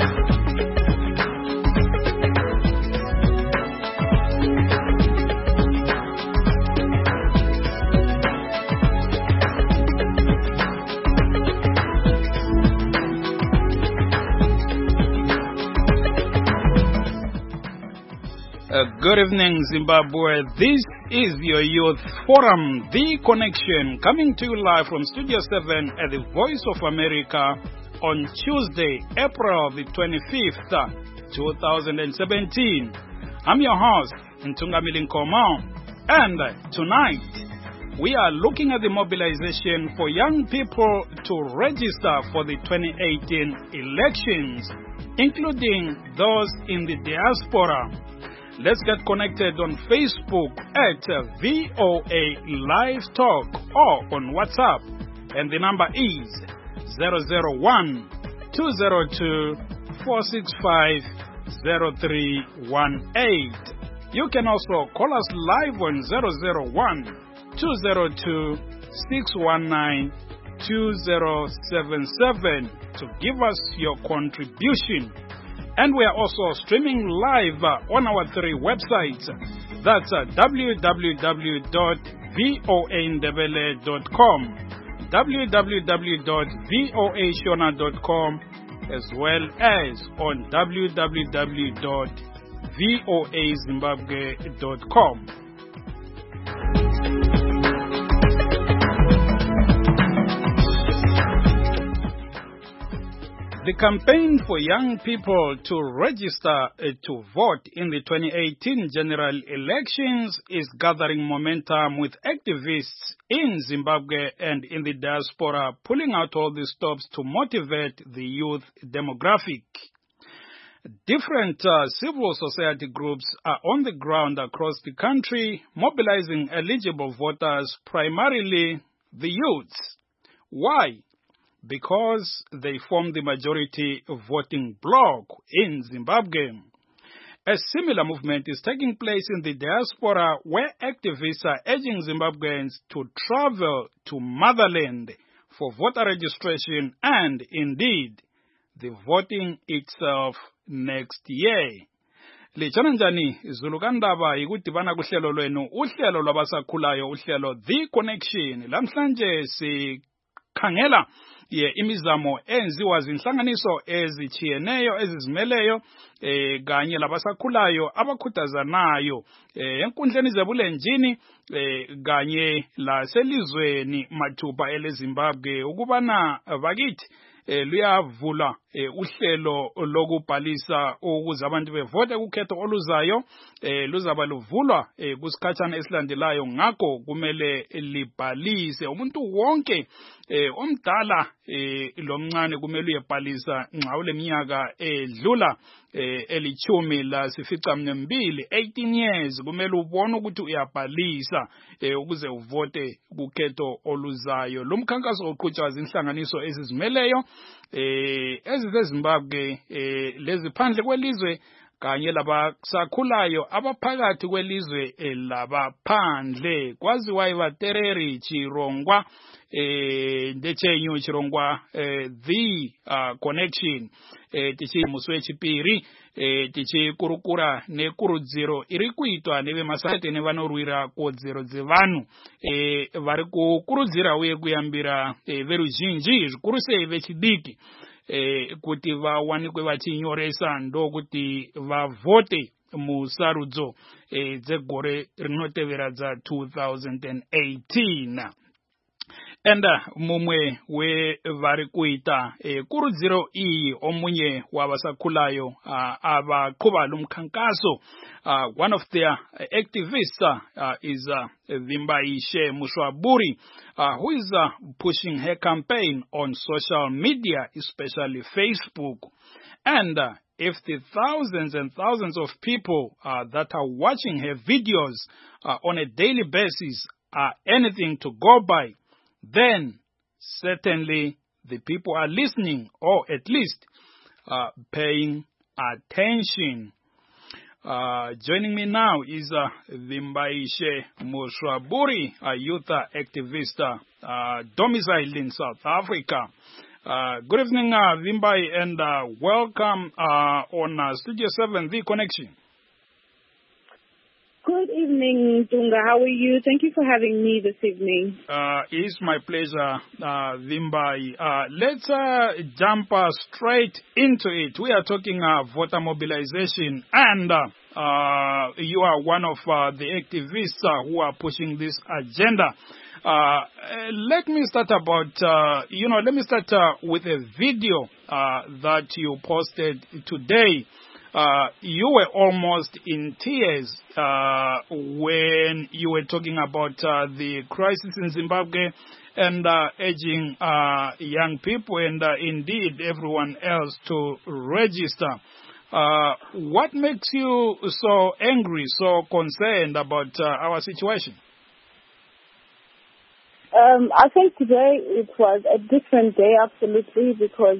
Good evening, Zimbabwe. This is your Youth Forum, The Connection, coming to you live from Studio 7 at the Voice of America on Tuesday, April the 25th, 2017. I'm your host, Ntungamili Nkomo, and tonight we are looking at the mobilization for young people to register for the 2018 elections, including those in the diaspora. Let's get connected on Facebook at VOA Live Talk or on WhatsApp. And the number is 001-202-465-0318. You can also call us live on 001-202-619-2077 to give us your contribution. And we are also streaming live on our 3 websites. That's www.voandebele.com, www.voashona.com, as well as on www.voazimbabwe.com. The campaign for young people to register to vote in the 2018 general elections is gathering momentum, with activists in Zimbabwe and in the diaspora pulling out all the stops to motivate the youth demographic. Different civil society groups are on the ground across the country, mobilizing eligible voters, primarily the youths. Why? Because they form the majority voting bloc in Zimbabwe. A similar movement is taking place in the diaspora, where activists are urging Zimbabweans to travel to motherland for voter registration and, indeed, the voting itself next year. Lichananjani Zulukandaba ikudibana kuhlelo lwenu, uhlelo lwabasakhulayo, uhlelo The Connection. Lamhlanje sikhangela imizamo enziwa zinhlanganiso ezichiyeneyo ezizimeleyo kanye labasakhulayo abakhuthazanayo enkundleni zebulenjini kanye laselizweni mathupha eleZimbabwe ukubana bakithi luyavula uhlelo lokubhalisa ukuze abantu bevote kukhetho oluzayo luzaba luvulwa kusikhathana esilandelayo. Ngakho kumele libhalise umuntu wonke omdala lomncane kumele uyebhalisa nxa uleminyaka edlula elichumi lasificaminwembili 18 years kumele ubone ukuthi uyabhalisa ukuze uvote kukhetho oluzayo. Lo mkhankaso uqhutshwa zinhlanganiso ezizimeleyo eziseZimbabwe leziphandle kwelizwe kanye labasakhulayo abaphakathi kwelizwe labaphandle. Kwaziwa ivatereri Chirongwa ndechenyu Chirongwa The Connection tichi muswe chipiri tichi kurukura nekurudziro iri kuitwa nevemasate nevanorwira kodzero dzevanhu vari kukurudzira uye kuyambira veruzhinji zvikuru sei vechidiki kuti vawanikwe vachinyoresa ndokuti vavote musarudzo dzegore rinotevera dza 2018. And mumwe wevari kuita kurudziro iyi omunye wavasakhulayo abaqhuba lo mkhankaso. One of their activists is Vimbaishe Mushwaburi, who is pushing her campaign on social media, especially Facebook. And if the thousands and thousands of people that are watching her videos on a daily basis are anything to go by, then certainly the people are listening, or at least paying attention. Joining me now is Vimbaishe Mushwaburi, a youth activist domiciled in South Africa. Good evening, Vimbai, and welcome on Studio 7, The Connection. Good evening, Dunga. How are you? Thank you for having me this evening. It's my pleasure, Vimbai. Let's jump straight into it. We are talking voter mobilization, and you are one of the activists who are pushing this agenda. Let me start with a video that you posted today. You were almost in tears when you were talking about the crisis in Zimbabwe and urging young people and indeed everyone else to register. What makes you so angry, so concerned about our situation? I think today it was a different day, absolutely, because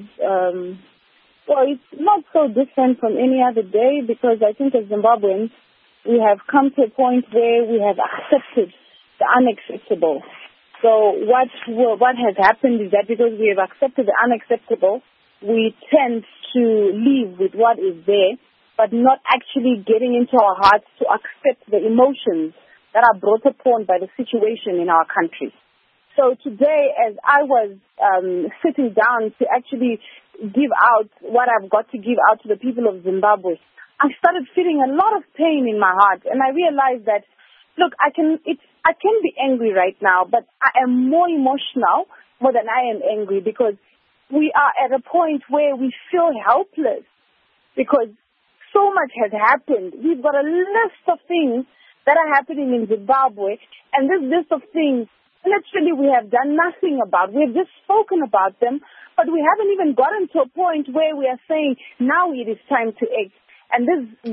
it's not so different from any other day, because I think as Zimbabweans, we have come to a point where we have accepted the unacceptable. So what has happened is that because we have accepted the unacceptable, we tend to live with what is there, but not actually getting into our hearts to accept the emotions that are brought upon by the situation in our country. So today, as I was sitting down to actually give out what I've got to give out to the people of Zimbabwe, I started feeling a lot of pain in my heart, and I realized that, look, I can be angry right now, but I am more emotional more than I am angry, because we are at a point where we feel helpless because so much has happened. We've got a list of things that are happening in Zimbabwe, and this list of things, literally, we have done nothing about. We have just spoken about them, but we haven't even gotten to a point where we are saying, now it is time to act. And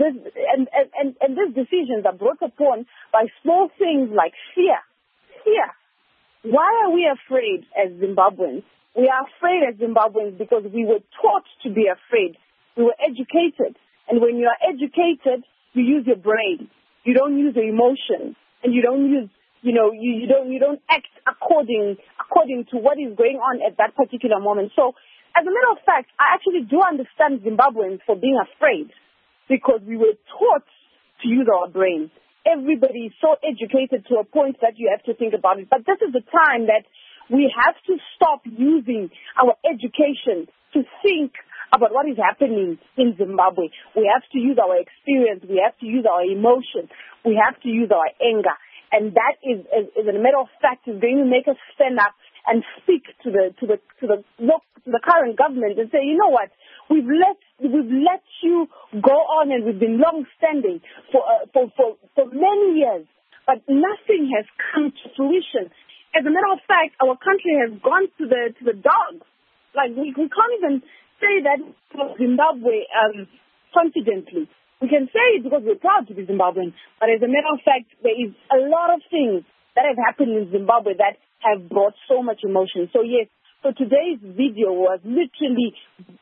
these decisions are brought upon by small things like fear. Fear. Why are we afraid as Zimbabweans? We are afraid as Zimbabweans because we were taught to be afraid. We were educated. And when you are educated, you use your brain. You don't use your emotions. And you don't use you don't act according to what is going on at that particular moment. So, as a matter of fact, I actually do understand Zimbabweans for being afraid, because we were taught to use our brains. Everybody is so educated to a point that you have to think about it. But this is the time that we have to stop using our education to think about what is happening in Zimbabwe. We have to use our experience. We have to use our emotions. We have to use our anger. And that is a matter of fact, is going to make us stand up and speak to the current government and say, you know what, we've let you go on, and we've been long standing for many years, but nothing has come to fruition. As a matter of fact, our country has gone to the dogs. Like we can't even say that for Zimbabwe confidently. We can say it because we're proud to be Zimbabwean, but as a matter of fact, there is a lot of things that have happened in Zimbabwe that have brought so much emotion. So yes, so today's video was literally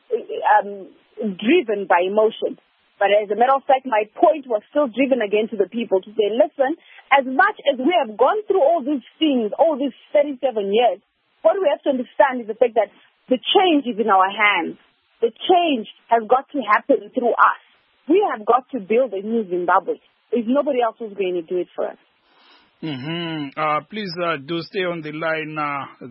driven by emotion. But as a matter of fact, my point was still driven again to the people to say, listen, as much as we have gone through all these things, all these 37 years, what we have to understand is the fact that the change is in our hands. The change has got to happen through us. We have got to build a new Zimbabwe. There's nobody else who's going to do it for us. Please do stay on the line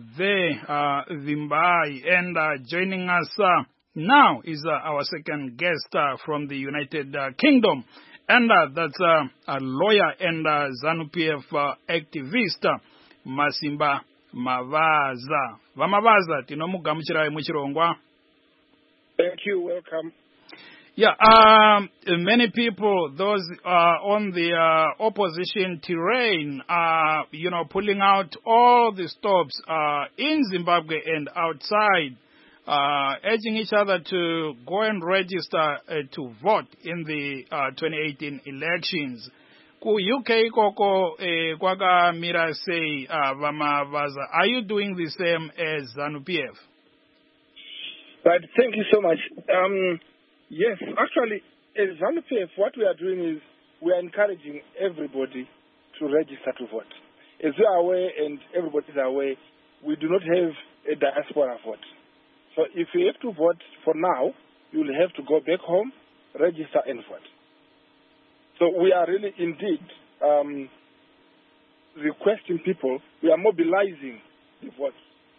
Vimbai. And joining us now is our second guest from the United Kingdom. And that's a lawyer and ZANU-PF activist, Masimba Mavaza. Vamavaza, tinomugamuchirai muchirongwa. Thank you, welcome. Yeah, many people, those on the opposition terrain, are, pulling out all the stops in Zimbabwe and outside, urging each other to go and register to vote in the 2018 elections. Ku UK koko kwakamira sei Vamavaza. Are you doing the same as ZANU-PF? Right, thank you so much. Yes, actually, as ZANU-PF, what we are doing is we are encouraging everybody to register to vote. As you are aware, and everybody is aware, we do not have a diaspora vote. So if you have to vote for now, you'll have to go back home, register and vote. So we are really indeed requesting people, we are mobilizing the votes.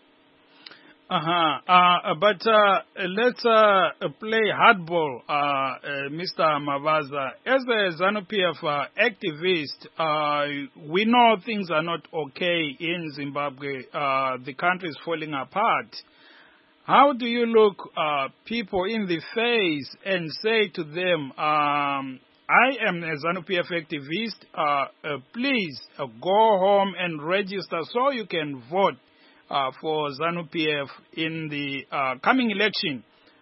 But let's play hardball, Mr. Mavaza. As a ZANU-PF activist, we know things are not okay in Zimbabwe. The country is falling apart. How do you look people in the face and say to them, I am a ZANU-PF activist, please go home and register so you can vote for ZANU-PF in the coming election?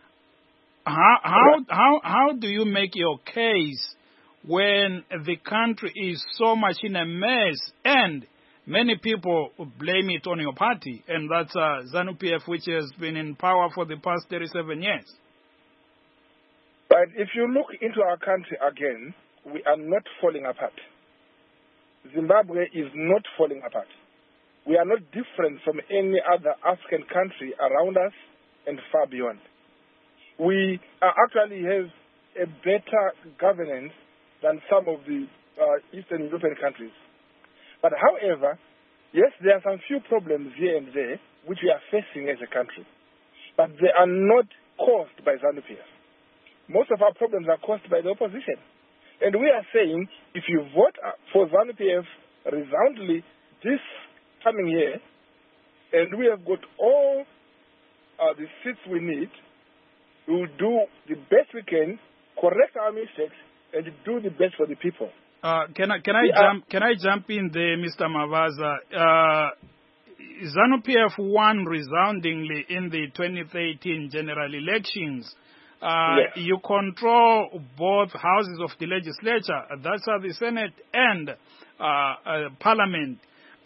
How do you make your case when the country is so much in a mess and many people blame it on your party, and that's ZANU-PF, which has been in power for the past 37 years? But if you look into our country again, we are not falling apart. Zimbabwe is not falling apart. We are not different from any other African country around us and far beyond. We actually have a better governance than some of the Eastern European countries. But however, yes, there are some few problems here and there which we are facing as a country. But they are not caused by ZANU-PF. Most of our problems are caused by the opposition. And we are saying, if you vote for ZANU-PF resoundingly this coming year, and we have got all the seats we need, we will do the best we can, correct our mistakes, and do the best for the people. Can I jump in there, Mr. Mavaza? ZANU-PF won resoundingly in the 2013 general elections. Yes. You control both houses of the legislature, that's the Senate and Parliament.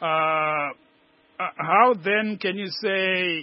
How then can you say,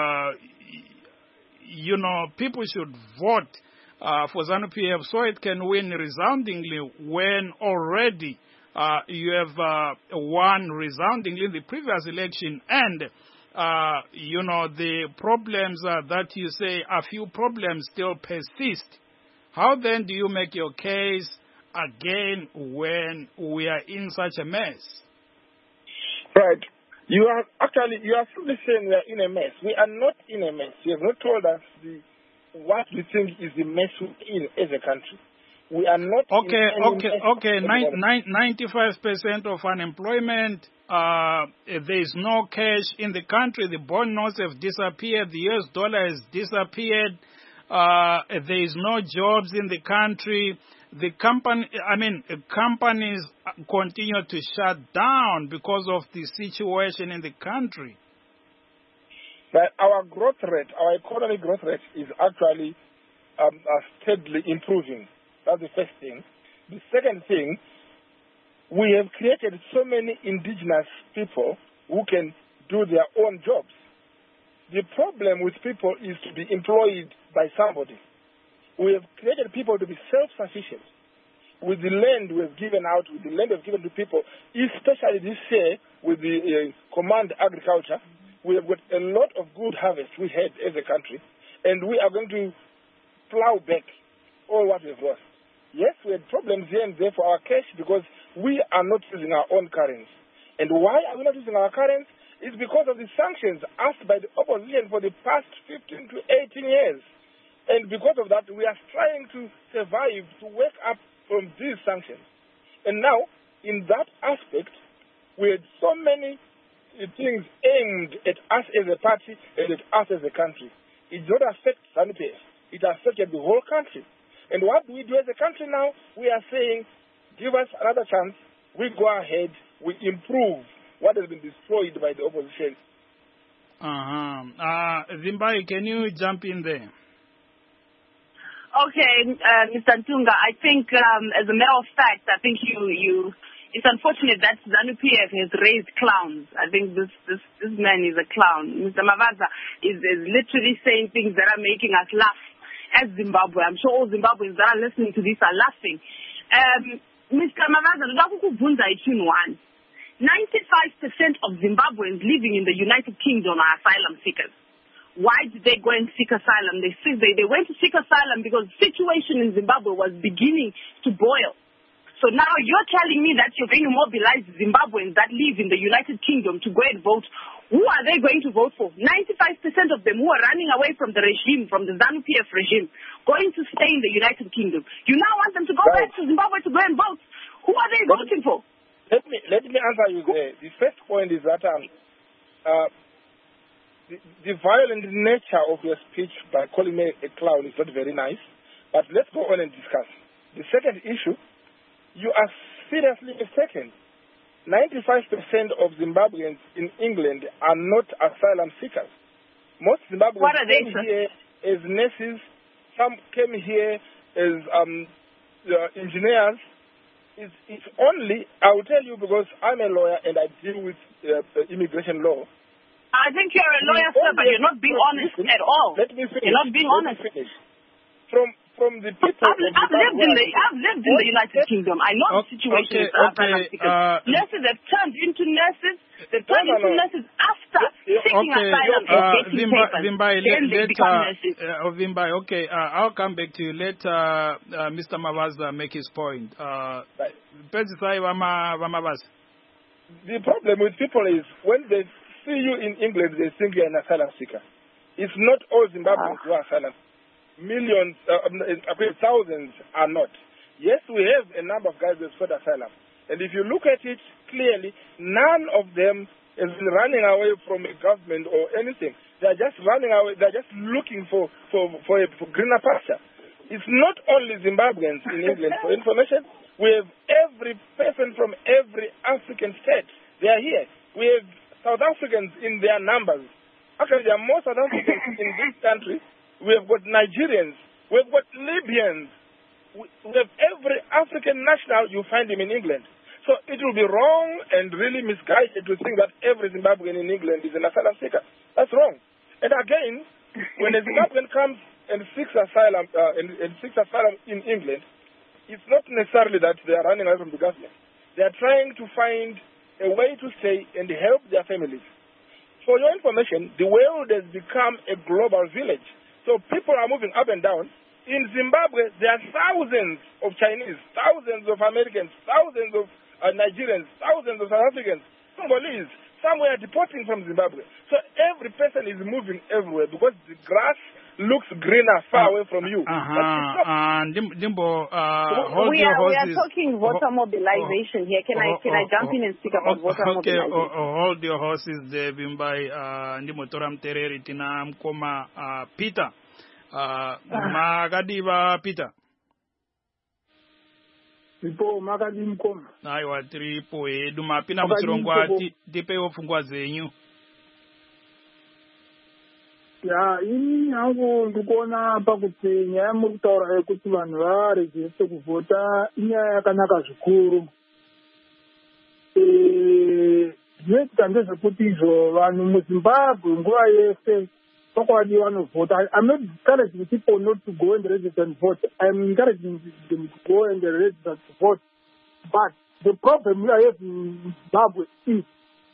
people should vote for ZANU-PF so it can win resoundingly when already you have won resoundingly in the previous election, and the problems that you say a few problems still persist? How then do you make your case again when we are in such a mess? Right. You are simply saying we are in a mess. We are not in a mess. You have not told us what we think is the mess we're in as a country. We are not. Okay. 95% of unemployment. There is no cash in the country. The bond notes have disappeared. The US dollar has disappeared. There is no jobs in the country. Companies continue to shut down because of the situation in the country. But our growth rate, our economic growth rate, is actually steadily improving. That's the first thing. The second thing, we have created so many indigenous people who can do their own jobs. The problem with people is to be employed by somebody. We have created people to be self-sufficient. With the land we have given out, with the land we have given to people, especially this year with the command agriculture, we have got a lot of good harvest we had as a country, and we are going to plow back all what we've lost. Yes, we had problems here and there for our cash because we are not using our own currency. And why are we not using our currency? It's because of the sanctions asked by the opposition for the past 15 to 18 years. And because of that, we are trying to survive, to wake up from these sanctions. And now, in that aspect, we had so many things aimed at us as a party and at us as a country. It did not affect ZANU-PF. It affected the whole country. And what do we do as a country now? We are saying, give us another chance. We go ahead. We improve what has been destroyed by the opposition. Zimbai, can you jump in there? Okay, Mr. Ntunga, I think as a matter of fact, I think it's unfortunate that ZANU-PF has raised clowns. I think this man is a clown. Mr. Mavaza is literally saying things that are making us laugh as Zimbabwe. I'm sure all Zimbabweans that are listening to this are laughing. Mr. Mavaza, 95% of Zimbabweans living in the United Kingdom are asylum seekers. why did they go and seek asylum? They went to seek asylum because the situation in Zimbabwe was beginning to boil. So now you're telling me that you're going to mobilize Zimbabweans that live in the United Kingdom to go and vote. Who are they going to vote for? 95% of them who are running away from the regime, from the ZANU-PF regime, going to stay in the United Kingdom. You now want them to go back to Zimbabwe to go and vote. Who are they voting for? Let me answer you there. The first point is that the violent nature of your speech by calling me a clown is not very nice. But let's go on and discuss. The second issue, you are seriously mistaken. 95% of Zimbabweans in England are not asylum seekers. Most Zimbabweans came here as nurses. Some came here as engineers. It's only, I will tell you because I'm a lawyer and I deal with immigration law. I think you're a lawyer, sir, but you're not being honest at all. Let me finish. You're not being honest. From the people... I've lived in the United Kingdom. I know the situation with asylum seekers. Nurses have turned into nurses. They've turned into nurses after seeking asylum and getting papers. Then they become nurses. Vimbai, okay. I'll come back to you. Let Mr. Mavaza make his point. The problem with people is when they see you in England, they think you're an asylum seeker. It's not all Zimbabweans who are asylum. Millions, thousands are not. Yes, we have a number of guys who have sought asylum. And if you look at it clearly, none of them has been running away from a government or anything. They're just running away. They're just looking for greener pasture. It's not only Zimbabweans in England. For information, we have every person from every African state. They are here. We have South Africans in their numbers. Actually, there are more South Africans in this country. We have got Nigerians. We have got Libyans. We have every African national, you find him in England. So it will be wrong and really misguided to think that every Zimbabwean in England is an asylum seeker. That's wrong. And again, when a Zimbabwean comes and seeks asylum in England, it's not necessarily that they are running away from the government. They are trying to find a way to stay and help their families. For your information, the world has become a global village. So people are moving up and down. In Zimbabwe, there are thousands of Chinese, thousands of Americans, thousands of Nigerians, thousands of South Africans, Congolese. Some were deporting from Zimbabwe. So every person is moving everywhere because the grass looks greener far away from you. Dimbo, we are talking voter mobilization here. Can I jump in and speak about voter mobilization? Hold your horses there, Bimbai. Ndimo toram tereri tina mkoma Peter. Magadiva Peter. Ipo magadi mkoma. Aiwa tripo eduma pina musirongwa tipe ofungwa zenyu. Ya, ini yangu ndikuona pakuti nyaya mukutaura yekuti vanhu varejeste kuvhota inyaya yakanaka zvikuru. Zvinoitika ndezvekuti izvo vanhu muZimbabwe nguva yese pakwadi vanovhota. I'm not encouraging people not to go and register and vote. I'm encouraging them to go and register to vote. But the problem we have in Zimbabwe is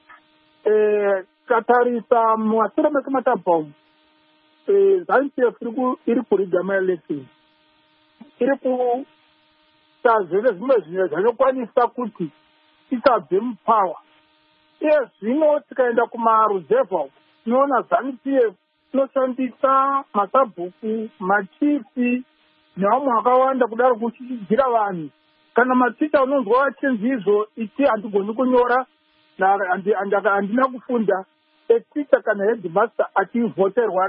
katarisa mumashure mekumatabhamu ZANU-PF iri kuriga maelection. Iri kuita zvimwe zvinhu zvinokwanisa kuti isabve mupower. Iye zvino tikaenda kumaruzevha tinoona ZANU-PF inoshandisa masabhuku, machifi nevamwe vakawanda kudaro kuchidzidzira vanhu. Kana maticha unonzwa vachinzi izvo ichi handigoni kunyora handina kufunda, eticha kana headmaster achivhoterwa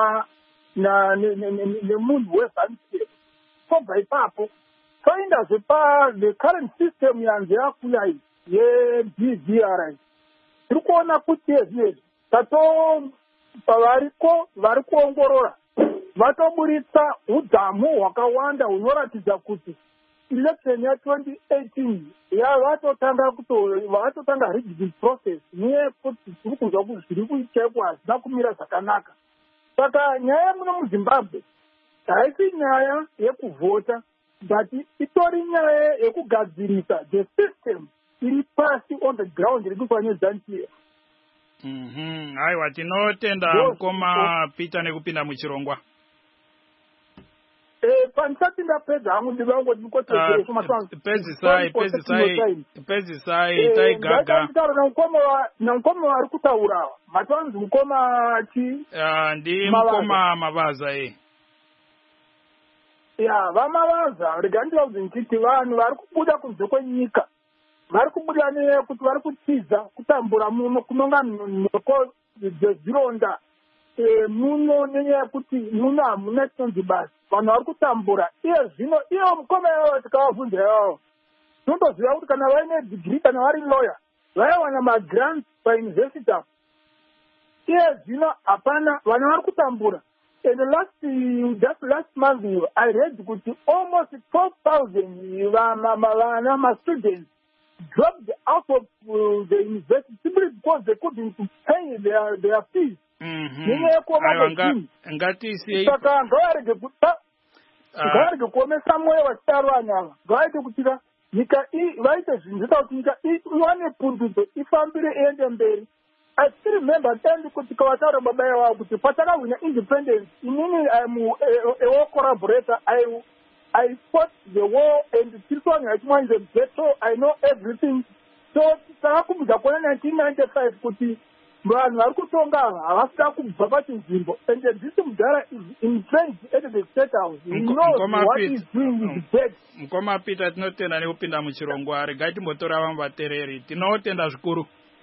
nemunhu weZANU-PF. Sobva ipapo toindazve the current system yanze yakuya iyi yeBVRI. Tiri kuona kuti ezvinezvi vari kuongorora vatoburitsa udhamu hwakawanda hunoratidza kuti election ya2018 vatotanga rigging process neyekuti tiri kunzwa kuti zviri kuitekwa hazvina kumira zvakanaka. Saka nyaya muno muZimbabwe haisi nyaya yekuvhota, but itori nyaya yekugadzirisa the system iri pasi on the ground iri kufanira ZANU-PF. Aiwa tinotenda mukoma Peter nekupinda muchirongwa. Pansati ndapedza hangu ndivangu ndikodzero pedzisai taigaga namukoma vari kutaura matonzi mukoma chi ndi mukoma Mavaza ya vamavaza rega ndivaudze ndichiti vanhu vari kubuda kunze kwenyika vari kubuda nekuti vari kutiza kutambura muno kunonga nhoko dzezvironda muno nenyaya yekuti muno hamuna chinonzi basi vanhu vari kutambura iye zvino ivo mukoma ivovo tikavabvunza ivavo tinotoziva kuti kana vaine dhigiri kana vari lawyer vaiwana magrants payunivhesiti apo iye zvino hapana vanhu vari kutambura. And just last month I read kuti almost 12,000 my students dropped out of the university simply because they couldn't pay their fees. Saka ngavarege kuomesa mwoyo vachitaro vanyava ngavaite kutika nyika vaite zvinhu zvita kuti nyika iwane pundudzo ifambire iende mberi. I still remember then kuti kavataura baba vavo kuti patakahwina independence inini I'm a war collaborator. I fought the war and tilswanya achimwa the ghetto. I know everything. So takakumbudza kuona 1995 kuti vanhu vari kutonga havasida kubva pachinzvimbo and this mudhara is entrenched at the state house. He knows what he's doing with the dead. Mukoma Peter tinotenda nekupinda muchirongwa regai timbotora vamwe vatereri tinotenda zvikuru.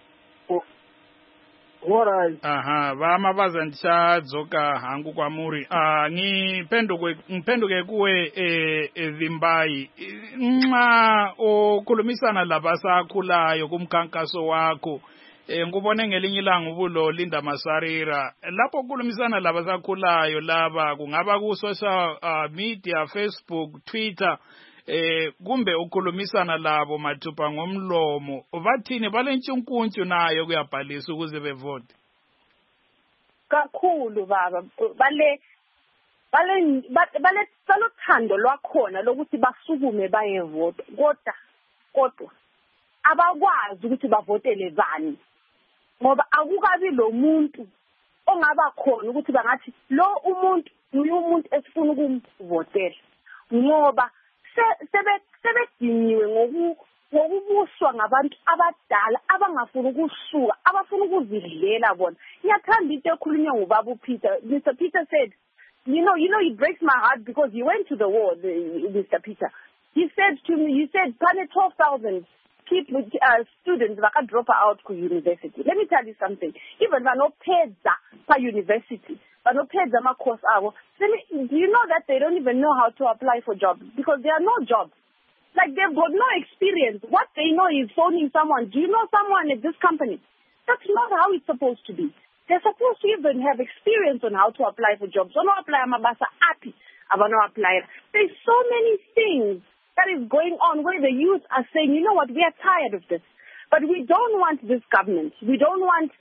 Vamavaza ndichadzoka hangu kwamuri. Ngipenduke kuwe Vimbai. Okhulumisana labasakhulayo kumkhankaso wakho. Ngubone ngelinye ilanga ubulo Linda Masarira. Lapho okhulumisana labasakhulayo laba kungaba ku social media, Facebook, Twitter. Kumbe ukhulumisana labo mathupha ngomlomo bathini balentshunkuntshu nayo kuyabhalisa ukuze bevote kakhulu baba balothando lwakhona lokuthi basukume bayevota kodwa abakwazi ukuthi bavotele bani ngoba akukabi lo muntu ongaba khona ukuthi bangathi lo umuntu umuntu esifuna ukumvotela ngoba sebedinyiwe ngokubuswa ngabantu abadala abangafuni ukusuka abafuna ukuzidlela bona. Ngiyathanda into ekhulunywa ngubaba uPeter. Mr. Peter said, you know it breaks my heart because he went to the war, Mr. Peter. He said to me, you said 12,000 people, students that drop out to university. Let me tell you something. Even vanopedza pa university, vanopedza ma course avo. Do you know that they don't even know how to apply for jobs because there are no jobs? Like they've got no experience. What they know is phoning someone. Do you know someone at this company? That's not how it's supposed to be. They're supposed to even have experience on how to apply for jobs. Don't apply amabasa api. Abano apply. There's so many things that is going on where the youth are saying, you know what, we are tired of this. But we don't want this government. We don't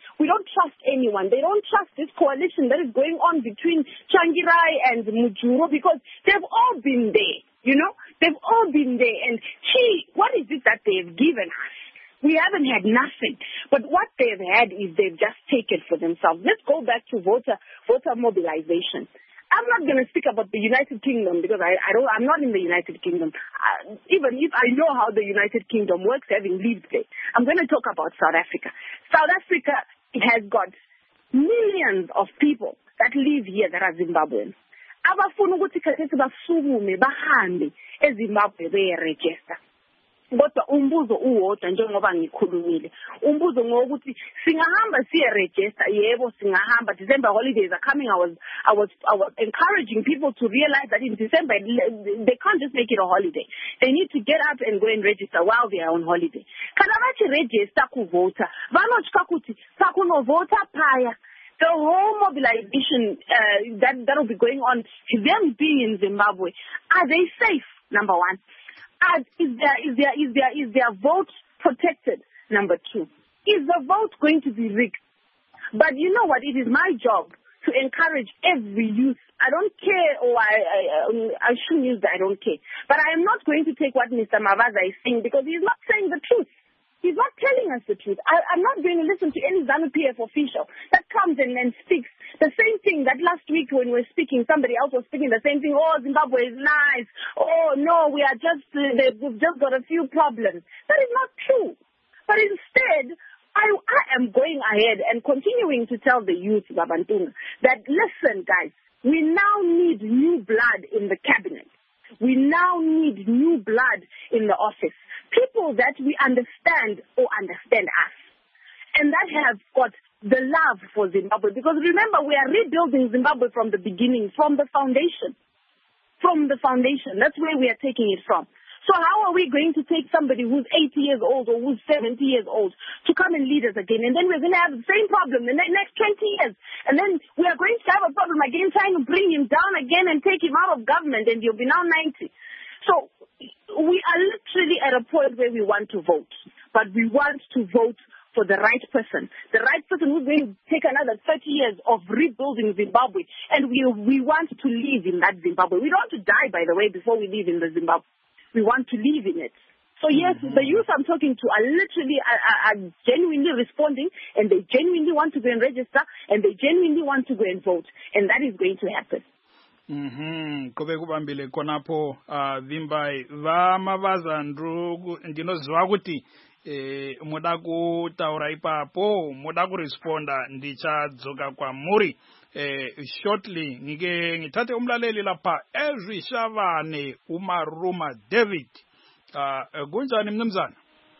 trust anyone. They don't trust this coalition that is going on between Changirai and Mujuro because they've all been there, you know? They've all been there. And what is it that they've given us? We haven't had nothing. But what they've had is they've just taken for themselves. Let's go back to voter mobilization. I'm not going to speak about the United Kingdom because I'm not in the United Kingdom. Even if I know how the United Kingdom works, having lived there, I'm going to talk about South Africa. South Africa has got millions of people that live here that are Zimbabweans. Abafuna ukuthi khathesi basukume bahambe eZimbabwe beregister. Kodwa umbuzo uwodwa njengoba ngikhulumile. Umbuzo ngokuthi singahamba siye register yebo singahamba. December holidays are coming. I was encouraging people to realize that in December they can't just make it a holiday. They need to get up and go and register while they are on holiday. Kana bathi register ku voter. Vanochika kuti sakuno voter phaya. The whole mobilization that will be going on, them being in Zimbabwe, are they safe? Number one. Is their vote protected? Number two. Is the vote going to be rigged? But you know what? It is my job to encourage every youth. I don't care, or I shouldn't use that I don't care. But I am not going to take what Mr. Mavaza is saying because he's not saying the truth. He's not telling us the truth. I'm not going to listen to any ZANU-PF official that comes and speaks the same thing that last week when we were speaking, somebody else was speaking the same thing. Oh, Zimbabwe is nice. Oh, no, we've just got a few problems. That is not true. But instead, I am going ahead and continuing to tell the youth, Babantunga, that listen, guys, we now need new blood in the cabinet. We now need new blood in the office. People that we understand or understand us. And that have got the love for Zimbabwe. Because remember, we are rebuilding Zimbabwe from the beginning, from the foundation. From the foundation. That's where we are taking it from. So how are we going to take somebody who's 80 years old or who's 70 years old to come and lead us again? And then we're going to have the same problem in the next 20 years. And then we are going to have a problem again trying to bring him down again and take him out of government, and he'll be now 90. So we are literally at a point where we want to vote. But we want to vote for the right person. The right person who's going to take another 30 years of rebuilding Zimbabwe. And we want to live in that Zimbabwe. We don't want to die, by the way, before we live in the Zimbabwe. We want to live in it. So yes, the youth I'm talking to are literally are genuinely responding, and they genuinely want to go and register, and they genuinely want to go and vote, and that is going to happen. Kube kubambile konapo Vimbai vamavaza ndinoziva kuti muda kutaura ipapo muda kuresponda ndichadzoka kwamuri shortly ngitate umlaleli lapha Ezwishavane uMaruma David kunjani mnumzana?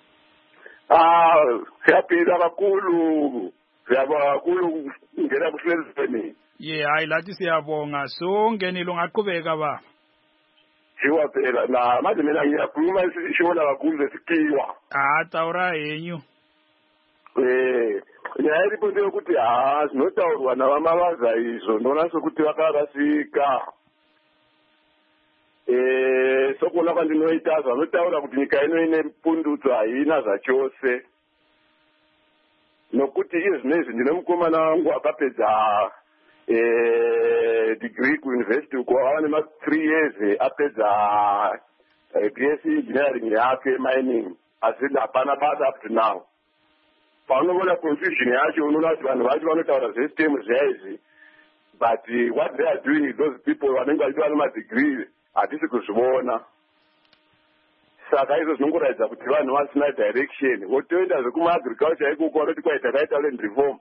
Siyaphila kakhulu ngena kuhlelweni. Hayi lathi siyabonga so ngenile ungaqhubeka ba. Siwa phela na manje mina ngiyakhuluma isishona kakhulu lesikiwa. Taura yenyu. Nyaya iripo ndeyekuti zvinotaurwa navamavaza izvo ndinoona sokuti vakarasika. Sokuona kwandinoita vanotaura kuti nyika ino ine pundutso haina zvachose. Nokuti izvinezvi ndine mukomana wangu akapedza degree kuuniversity uko ava nema3 years apedza BSc engineering yake mining asi hapana basa up to now. Paunoona confusion yacho unoona kuti vanhu vacho vanotaura zvesitemu zvaizvi, but what they are doing, those people vanenge vachiva nemadegree hatisi kuzviona. Saka izvo zvinongoratidza kuti vanhu vasina direction. Wotoenda zvekumaagriculture ikoko vanoti kwai takaita land reform.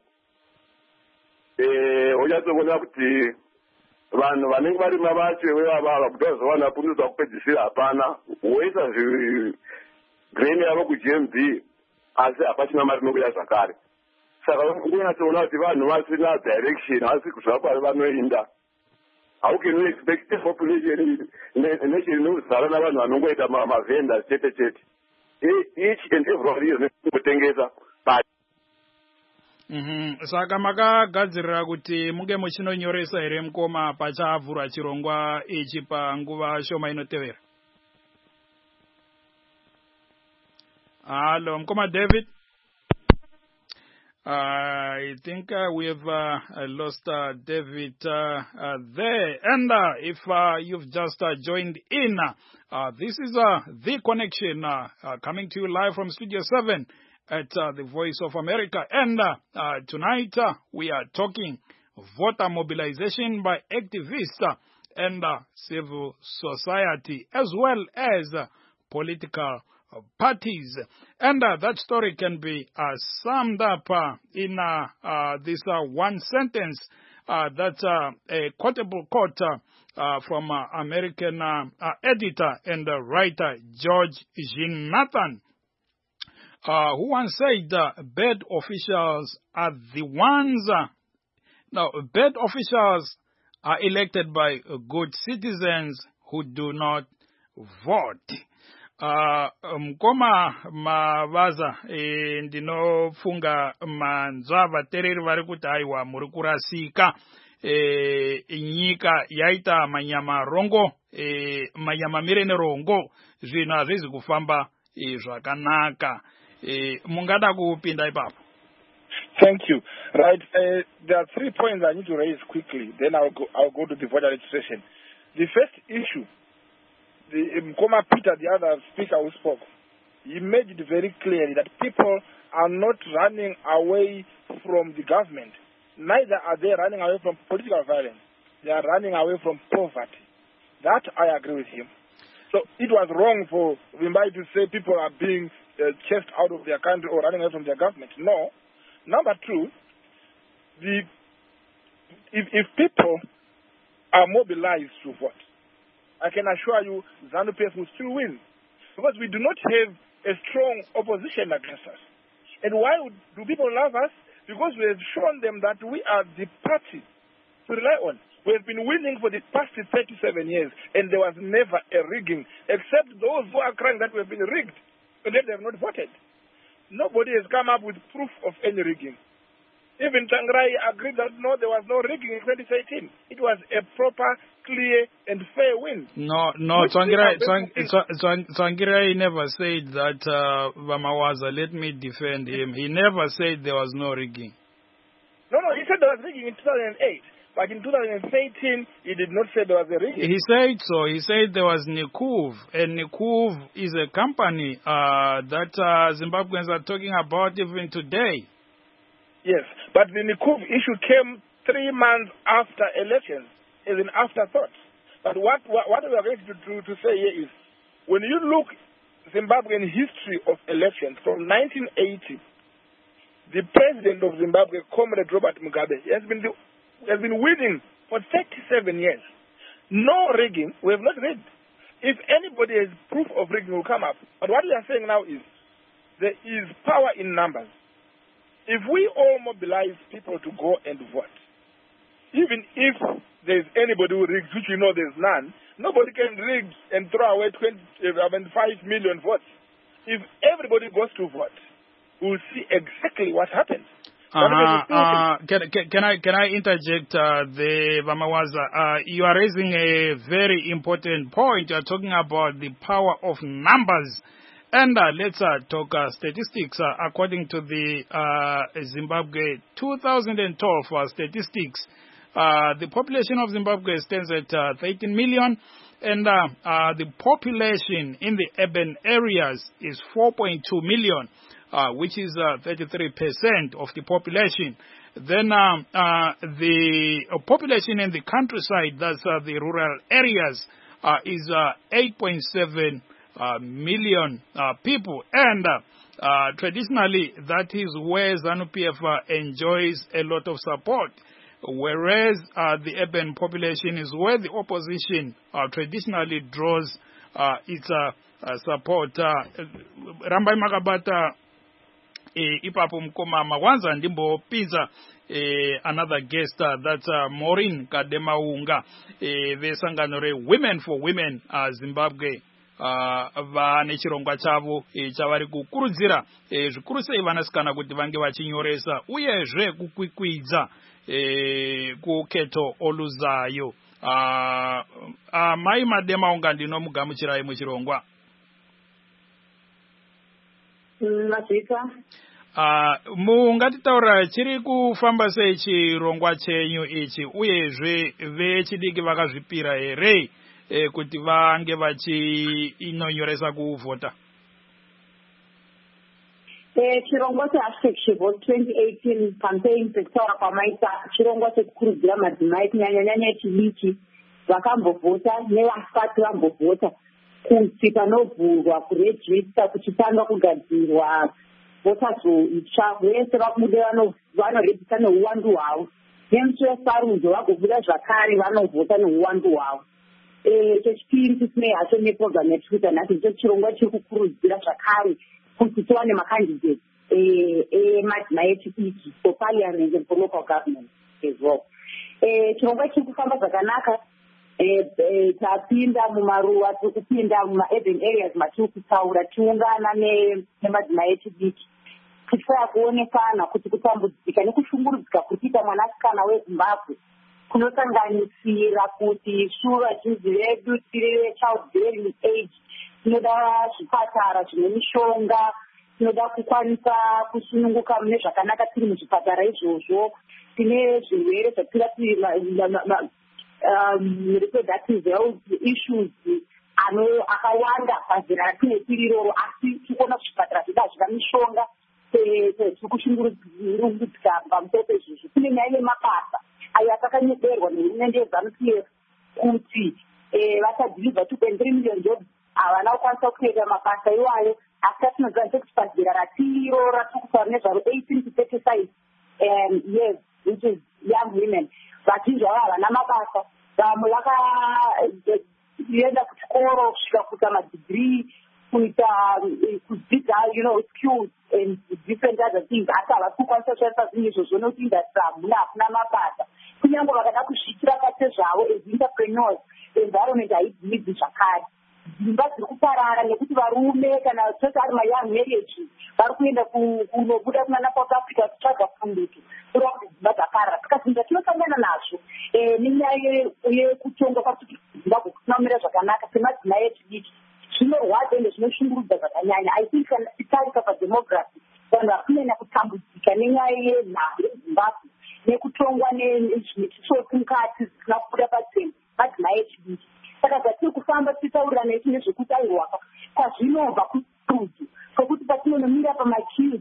Uchatsoona kuti vanhu vanenge varima vacho vevavava kuti vazowana pundutso kupedzisira hapana. Woisa grain yavo kuGMB asi hapachina mari nokuya zvakare. Saka unonyatsoona kuti vanhu vasina direction, havasi kuzvakwa vanoenda. How can we expect a population nation inozara navanhu vanongoita mavenda chete? Each and every year kutengesa. Saka makagadzirira kuti munge muchinonyoresa here mukoma pachavhurwa chirongwa ichi panguva shoma inotevera. Hello, mukoma David. I think we have lost David there. And if you've just joined in, this is The Connection coming to you live from Studio 7 at the Voice of America. And tonight we are talking voter mobilization by activists and civil society, as well as political parties. And that story can be summed up in this one sentence that a quotable quote from American editor and writer George Jean Nathan, who once said, bad officials are the ones, bad officials are elected by good citizens who do not vote. Mkoma mavaza ndinofunga manzwa vatereri vari kuti aiwa muri kurasika nyika yaita manyama rongo manyama mirene rongo zvinhu hazvizi kufamba zvakanaka. Mungada kupinda ipapo? Thank you. Right, there are 3 points I need to raise quickly. Then I'll go to the voter registration. The first issue, Mkoma Peter, the other speaker who spoke, he made it very clearly that people are not running away from the government. Neither are they running away from political violence. They are running away from poverty. That I agree with him. So it was wrong for Vimbai to say people are being chased out of their country or running away from their government. No. Number two, if people are mobilized to vote, I can assure you ZANU-PF will still win. Because we do not have a strong opposition against us. And why do people love us? Because we have shown them that we are the party to rely on. We have been winning for the past 37 years, and there was never a rigging, except those who are crying that we have been rigged, and then they have not voted. Nobody has come up with proof of any rigging. Even Tsvangirai agreed that no, there was no rigging in 2018. It was a proper, clear, and fair win. No, Tsvangirai never said that, Vamawaza. Let me defend him. He never said there was no rigging. No, he said there was rigging in 2008. But in 2018, he did not say there was a rigging. He said so. He said there was Nikuv. And Nikuv is a company that Zimbabweans are talking about even today. Yes, but the Nikuv issue came 3 months after elections, as an afterthought. But what we are going to say here is, when you look Zimbabwean history of elections from 1980, the president of Zimbabwe, Comrade Robert Mugabe, has been winning for 37 years. No rigging. We have not rigged. If anybody has proof of rigging, will come up. But what we are saying now is, there is power in numbers. If we all mobilize people to go and vote, even if there's anybody who rigs, which we know there's none, nobody can rig and throw away 5 million votes. If everybody goes to vote, we'll see exactly what happens. Can I interject the Vamawaza? You are raising a very important point. You are talking about the power of numbers. And let's talk statistics. According to the Zimbabwe 2012 statistics, the population of Zimbabwe stands at 13 million, and the population in the urban areas is 4.2 million, which is 33% of the population. Then the population in the countryside, that's the rural areas, is 8.7 million people, and traditionally that is where ZANU-PF enjoys a lot of support, whereas the urban population is where the opposition traditionally draws its support. Rambai Makabata ipapo mkoma Mawanza ndimbo pizza another guest that's Maureen Kademaunga vesanganore Women for Women Zimbabwe vane chirongwa chavo chavari kukurudzira zvikuru sei vanasikana kuti vange vachinyoresa uyezve kukwikwidza kuketo oluzayo. Mai Mademaunga ndinomugamuchirai muchirongwa. Mungatitaura chiri kufamba sei chirongwa chenyu ichi, uyezve vechidiki vakazvipira here kuti vange vachinonyoresa kuvhota? Chirongwa cheHashtag 2018 campaign sekutaura kwamaita chirongwa chekukurudzira madzimai kunyanyanyanya echidiki vakambovhota nevasati vambovhota kuti panovhurwa kurejista kuchitanga kugadzirwa votazo itsva vese vabude vanorejista neuwandu hwavo, nemusi wesarudzo vagobuda zvakare vanovhota neuwandu hwavo. Chechipiri tisinei hacho nepurogiramu yatikuita nhasi ndicho chirongwa chiri kukurudzira zvakare kuti tiwane makandidate emadzimai echidiki for parliament and for local government as well. Chirongwa chiri kufamba zvakanaka. Tapinda mumaruwa, tiri kupinda mumaurban areas matiri kutaura tiungana nemadzimai echidiki kuitira kuonekana kuti kutambudzika nekushungurudzika kuri kuita mwanasikana weZimbabwe kunosanganisira kuti shuva vazhinji vedu tiri vechild bearing age, tinoda zvipatara zvine mishonga, tinoda kukwanisa kusununguka mune zvakanaka tiri muzvipatara izvozvo, tine zvirwere zvatingati reproductive health issues akawanda pazera ratinetiri iroro, asi tikuona zvipatara zvida zvina mishonga tikushungurudzika pamusoro pezvizvi. Kune nyaya yemabasa ayo akakanyeberwa nehurumende yeZANU-PF kuti vachadhilivha 2.3 million jobs, havana kukwanisa kuita mabasa iwayo. Asi tinoziva kuti pazera ratiro ratikutaura nezvaro 18 to 35 years, which is young women, vazhinji vavo havana mabasa. Vamwe vakaenda kuchikoro kusvika kuita madegree, kuita kudzidza skills and different other things, asi havasi kukwanisa kushandisa zvinhu izvozvo nokuti industry hakuna mabasa. Kunyange vakada kusvikira pasi zvavo as entrepreneurs, environment haibvumidzi zvakare. Dzimba dziri kuparara nekuti varume kana toti ari mayoung marriage vari kuenda kunobuda kunana South Africa kutsvaga funduto kureva kuti dzimba dzaparara. Saka zvinhu zvatinosangana nazvo nenyaya yekutonga kwatuti Zimbabwe kunomira zvakanaka semadzimai echidiki zvinorwadza ende zvinoshungurudza zvakanyanya. I think kana titarisa pademography vanhu vari kunyanya kutambudzika nenyaya yenhamo yeZimbabwe nekutongwa nezvitsotsi mukati zvisina kubuda padzeni madzimai echidiki. Saka zvatiri kufamba tichitaurira nesu nezvekuti aiwaka kwazvinobva kurudzi kwekuti patinonomira pamakiu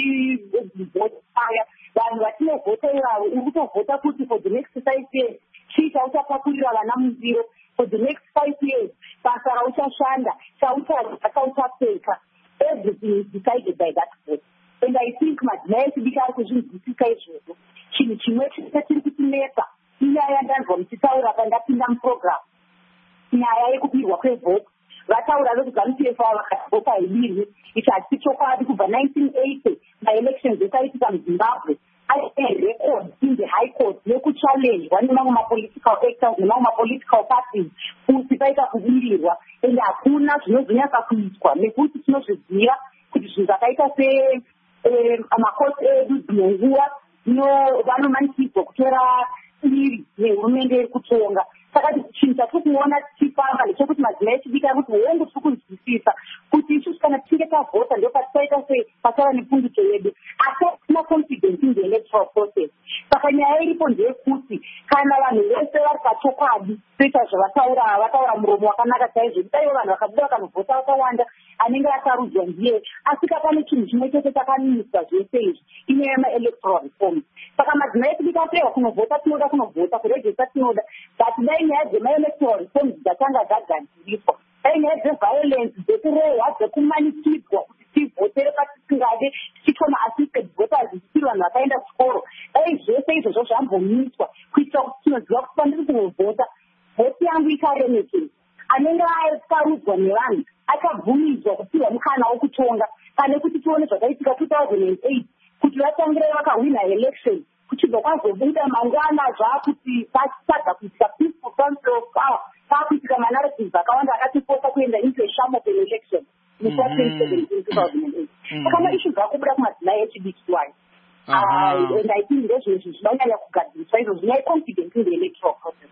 tichivhotaya vanhu vatinovhota ivavo uri kutovhota kuti for the next 5 years chii chauchapakurira vana mundiro, for the next 5 years basa rauchashanda, chauchapfeka. Everything is decided by that vote. And I think madzimai echidiki ari kuzvinzwisisa izvozvo. Chinhu chimwe chete chiri kutinetsa inyaya ndanzwa muchitaura pandapinda muprogramu, nyaya yekubirwa kwevhoti. Vataura kuti ZANU-PF vakavhota haibirwi. Ichi hatisi chokwadi. Kubva 1980 maelections esaitika muZimbabwe aine record in the high court yekuchallenjwa nemamwe mapolitical actors nemamwe mapolitical parties kuti paita kubirirwa, ende hakuna zvinozonyatsa kuitwa nekuti tinozviziva kuti zvinhu zvakaita semakoti edu dzimwe nguva vanomanikidzwa kutora iri nehurumende iri kutonga. Saka chinhu chatiri kuona tichifamba ndechekuti madzimai echidiki ari kuti hongu tiri kunzwisisa kuti isusu kana tichinge tavhota ndo patisaita pasava nepundutso yedu, asi hatina confidence in the electoral process. Saka nyaya iripo ndeyekuti kana vanhu vese vari pachokwadi toita zvavataura muromo wakanaka chaizvo, kutaivo vanhu vakabuda vakanovhota vakawanda anenge akarudzwa ndiye, asi kapane chinhu chimwe chete chakaninisa zvese izvi, inyaya yemaelectoral reforms. Saka madzimai echidiki apeva kunovhota tinoda kunovhota, kurejista tinoda, but dai nyaya dzemaelectoral reforms dzatanga dzagadziriswa, dai nyaya dzeviolence dzekurohwa dzekumanikidzwa kuti tivhotere patisingade tichitoma assisted voters tichiri vanhu vakaenda kuchikoro, dai zvese izvozvo zvambomiswa kuitira kuti tinoziva kuti pandiri kunovhota vhoti yangu ikaremekei. Anenge akarudzwa nevanhu akabvumidzwa kupiwa mukana wokutonga, pane kuti tione zvakaitika 2008 kuti vatangire vakahwina election kuchibva kwazobuda mangwana zvaakuti pachitadza kuitika peaceful transfer of power, paakuitika manaratives akawanda akatiposa kuenda into a sham of an election mu2008. Saka maishu zvakubuda kumadzimai echidiki wayo. And I think ndezvinhu zvinonyanya kugadziriswa izvo zvine confidence in the electoral process.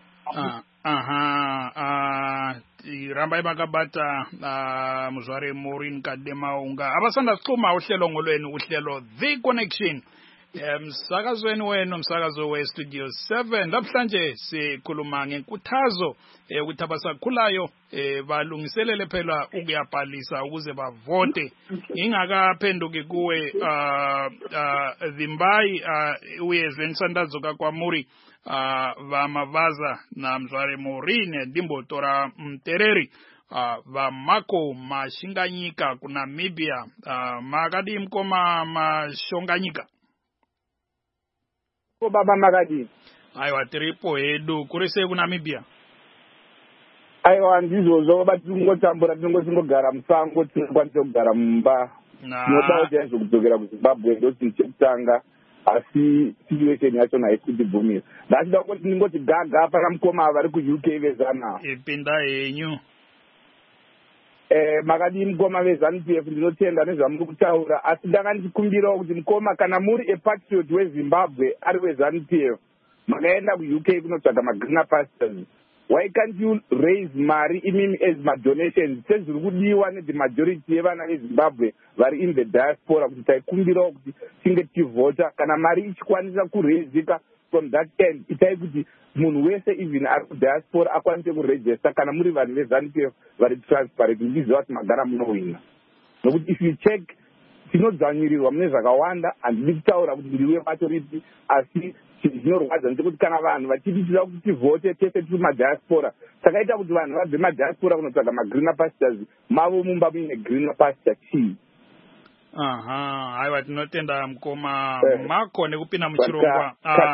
Rambai makabata muzvare Maureen Kademaunga abasanda sixhuma uhlelo ngolwenu uhlelo The Connection msakazweni wenu msakazo we-Studio 7. Namhlanje sikhuluma ngenkuthazo ukuthi abasakhulayo balungiselele phela ukuyabhalisa ukuze bavote. Ingakaphenduki kuwe Zimbai uyeze nsandazo kaKwamuri vamavaza na mzware Maureen Dimbotora Mtereri vamako mashinganyika ku Namibia makadi mkoma mashonganyika ko baba makadi aiwa tripo edu kurise ku Namibia aiwa ndizvozvo batingotambura tingosingogara musango tingokwanisa kugara mumba noda kuti kudzokera kuZimbabwe ndoti chekutanga asi situation yacho haikutibvumira. Ndachida kuti ndingoti gaga pana mukoma vari kuUK vezana ipinda yenyu makadi mukoma veZANU-PF ndinotenda nezvamuri kutaura, asi ndanga ndichikumbirawo kuti mukoma kana muri epatriot weZimbabwe ari weZANU-PF makaenda kuUK kunotsvaga magreener pastures, why can't you raise mari imimi as madonations sezviri kudiwa majority yevana veZimbabwe vari in the diaspora kuti taikumbirawo kuti tinge tivhota kana mari ichikwanisa kurezika from that end itai kuti munhu wese even ari kudiaspora akwanise kuregister kana muri vanhu veZANU-PF vari transparent ndiziva kuti magara munowina nokuti if you check tinodzvanyirirwa mune zvakawanda handidi kutaura kuti ndiwe bato ripi asi zvinorwadza ndekuti kana vanhu vachiditira kuti tivhote tese tiri madiaspora takaita kuti vanhu vabve madiaspora kunotsvaga magreener pastures mavo mumba muine greener pasture chii haiwa tinotenda mukoma mako nekupinda muchirongwa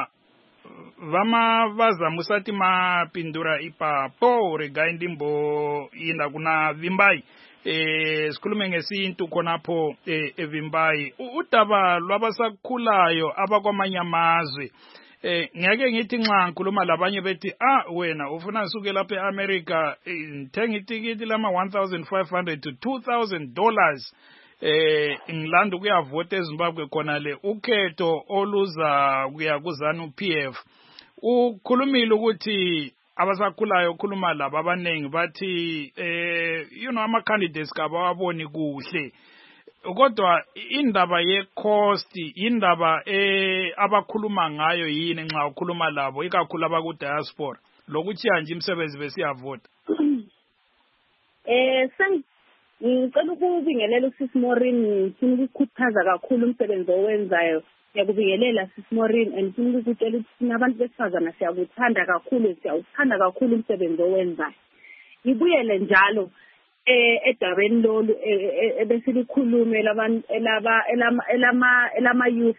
vamavaza musati mapindura ipapo regai ndimboinda kuna Vimbai sikhulume ngesintu khonapo eVimbai udaba lwabasakhulayo abakwamanye amazwe ngiyake ngithi nxa ngikhuluma labanye bethi wena ufuna ngisuke lapha eAmerica ngithenga itikiti lama $1,500 to $2,000 ngilanda ukuyavota eZimbabwe khona le ukhetho oluza kuya kuZANU-PF ukhulumile ukuthi abasakhulayo khuluma laba abanengi bathi ama candidates kabawaboni kuhle kodwa indaba ye-cost indaba abakhuluma ngayo yini nxa ukhuluma labo ikakhulu abaku-diaspora lokuthi yanje imisebenzi besiyavota ngicela ukubingelela uSisi Maureen ngifuna ukukhuthaza kakhulu umsebenzi owenzayo ngiyakubingelela Sisi Maureen and ngifuna ukutshela ukuthi sina abantu besifazana siyakuthanda kakhulu siyawuthanda kakhulu umsebenzi owenzayo ngibuyele njalo edabeni lolu ebesilikhulume elama youth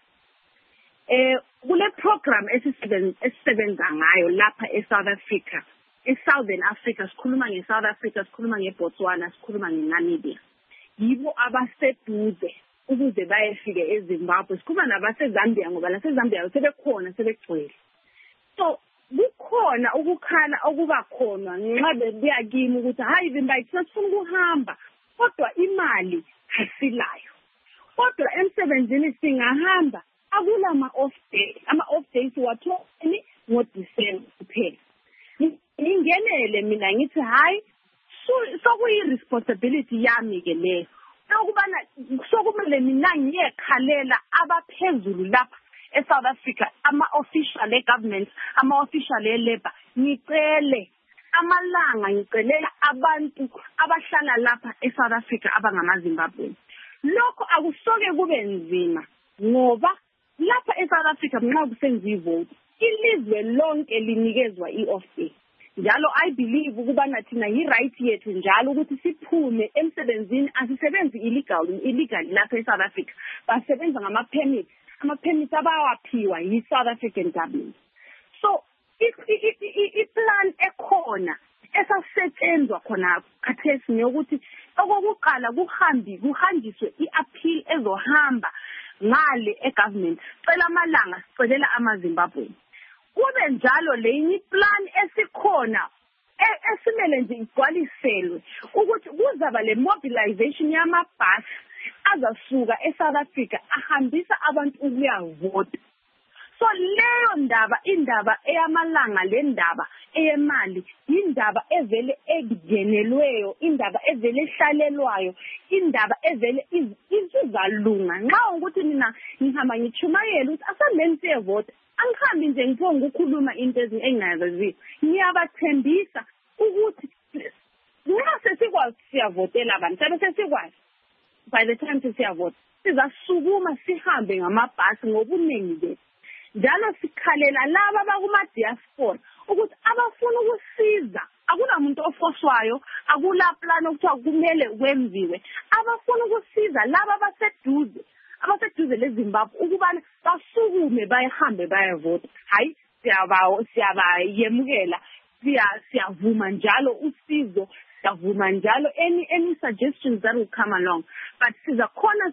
kule program esisebenza ngayo lapha eSouth Africa eSouthern Africa sikhuluma ngeSouth Africa sikhuluma ngeBotswana sikhuluma ngeNamibia yibo abaseduze ukuze bayefike eZimbabwe sikhuluma nabaseZambia ngoba laseZambia sebekhona sebegcwele so kukhona ukukhala okuba khona ngenxa beyakimi ukuthi hayi Vimbai thina sifuna ukuhamba kodwa imali asilayo kodwa emsebenzini singahamba akula off days wathoni ngoDisemba kuphela ngingenele mina ngithi hayi sokuyi-responsibility yami ke leyo ukubana sokumele mina ngiyekhalela abaphezulu lapha eSouth Africa ama-official e-government ama-official e-labor ngicele amalanga ngicelela abantu abahlala lapha eSouth Africa abangamaZimbabwe lokho akusoke kube nzima ngoba lapha eSouth Africa nxa kusenziwa ivote ilizwe lonke linikezwa i-off day njalo I believe ukubana thina yi-right yethu njalo ukuthi siphume emsebenzini asisebenzi illegal lapha eSouth Africa basebenza ama-permits abawaphiwa yi-South African government so i-plan ekhona esasetshenzwa khona khathesi ngeyokuthi okokuqala kuhanjiswe i-appeal ezohamba ngale e-government cela amalanga sicelela amaZimbabwe kube njalo lenye plan esikhona esimele nje igcwaliselwe ukuthi kuzaba le mobilization yamabhasi azasuka eSouth Africa ahambisa abantu ukuyavota so leyo indaba eyamalanga le ndaba eyemali indaba evele egenelweyo indaba evele ehlalelwayo indaba evele izizalunga nxa ukuthi mina ngihamba ngichumayela ukuthi asambeni siyevota angihambi nje ngiphonga ukukhuluma into engingazaziyo ngiyabathembisa ukuthi nxa sesikwazi siyavotela abantu sabe sesikwazi by the time siyavota sizasukuma sihambe ngamabhasi ngobuningi bethu njalo sikhalela laba abakuma-diaspora ukuthi abafuna ukusiza akunamuntu ofoswayo akula plan okuthiwa kumele kwenziwe abafuna ukusiza laba abaseduze leZimbabwe ukubana basukume bayihambe bayavota hayi siyabayemukela siyavuma njalo usizo siyavuma njalo any suggestions that will come along but sizakhona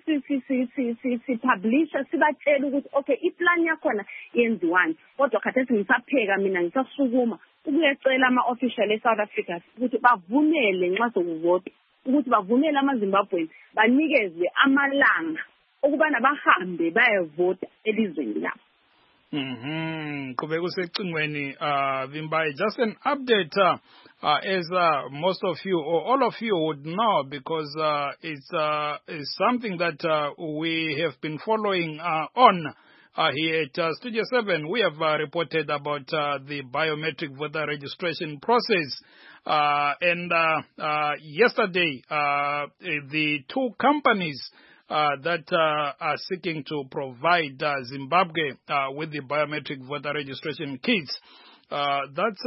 si-publisha sibatshela ukuthi okay iplan yakhona yenziwani kodwa khathesi ngisapheka mina ngisasukuma ukuyacela ama-official eSouth Africa ukuthi bavumele nxa sokuvota ukuthi bavumele amaZimbabweans banikezwe amalanga ukubana bahambe bayevota elizweni lapho Qhubeka usecingweni Vimbai just an update as most of you or all of you would know because it's something that we have been following on here at Studio 7, we have reported about the biometric voter registration process. And yesterday, the two companies that are seeking to provide Zimbabwe with the biometric voter registration kits, that's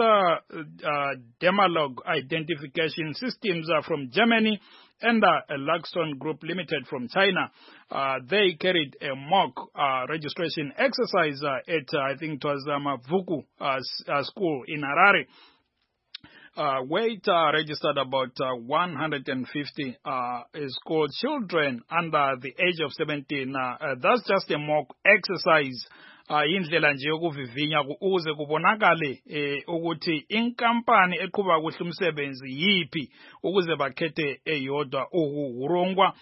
Demalog Identification Systems from Germany and Luxon Group Limited from China. They carried a mock registration exercise at, I think it was Mavuku school in Harare, where it registered about 150 school children under the age of 17. That's just a mock exercise. Indlela nje yokuvivinya ukuze kubonakale ukuthi inkampani eqhuba kuhle umsebenzi yipi ukuze bakhethe eyodwa urongwa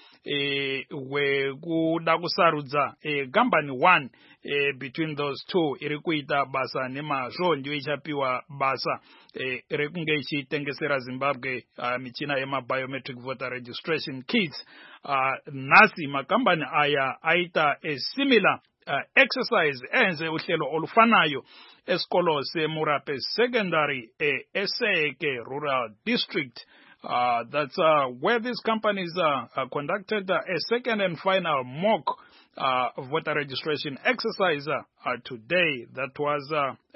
wekuda kusarudza company one between those two iri kuita basa nemazvo ndio ichapiwa basa rekunge ichitengesera Zimbabwe michina yema biometric voter registration kits. Nasi makambani aya aita a similar exercise enze uhlelo olufanayo esikolo seMurape Secondary Eseke Rural District. That's where these companies conducted a second and final mock voter registration exercise today. That was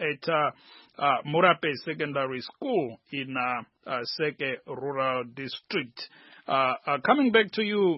at Murape Secondary School in Seke Rural District. Coming back to you,